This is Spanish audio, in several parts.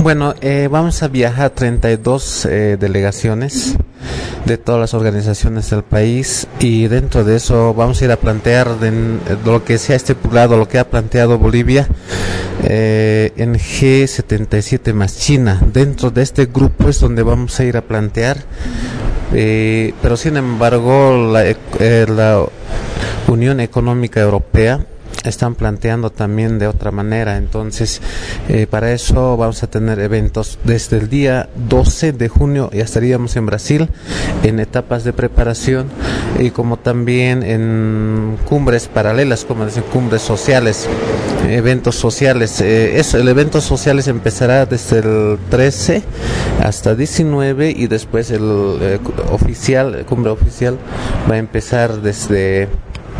Bueno, vamos a viajar 32 delegaciones de todas las organizaciones del país, y dentro de eso vamos a ir a plantear de lo que se ha estipulado, lo que ha planteado Bolivia en G77 más China. Dentro de este grupo es donde vamos a ir a plantear, pero sin embargo la Unión Económica Europea están planteando también de otra manera. Entonces para eso vamos a tener eventos desde el día 12 de junio. Ya estaríamos en Brasil en etapas de preparación, y como también en cumbres paralelas, como dicen, cumbres sociales, eventos sociales. El evento sociales empezará desde el 13 hasta 19, y después el cumbre oficial va a empezar desde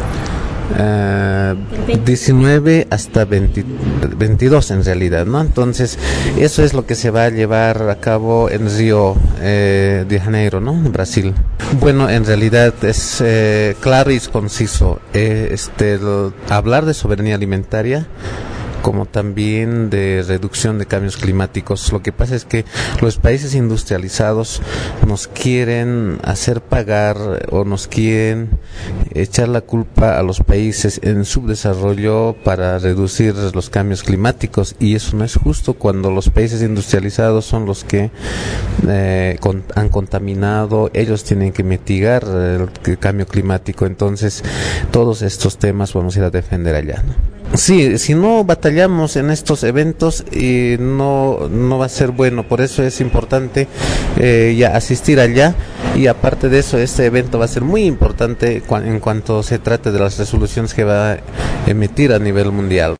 19 hasta 22 en realidad, ¿no? Entonces eso es lo que se va a llevar a cabo en Río de Janeiro, ¿no? En Brasil. Bueno, en realidad es claro y conciso. Hablar de soberanía alimentaria, como también de reducción de cambios climáticos. Lo que pasa es que los países industrializados nos quieren hacer pagar, o nos quieren echar la culpa a los países en subdesarrollo para reducir los cambios climáticos, y eso no es justo cuando los países industrializados son los que han contaminado. Ellos tienen que mitigar el cambio climático. Entonces todos estos temas vamos a ir a defender allá, ¿no? Sí, si no batallamos en estos eventos, no va a ser bueno. Por eso es importante ya asistir allá, y aparte de eso, este evento va a ser muy importante en cuanto se trate de las resoluciones que va a emitir a nivel mundial.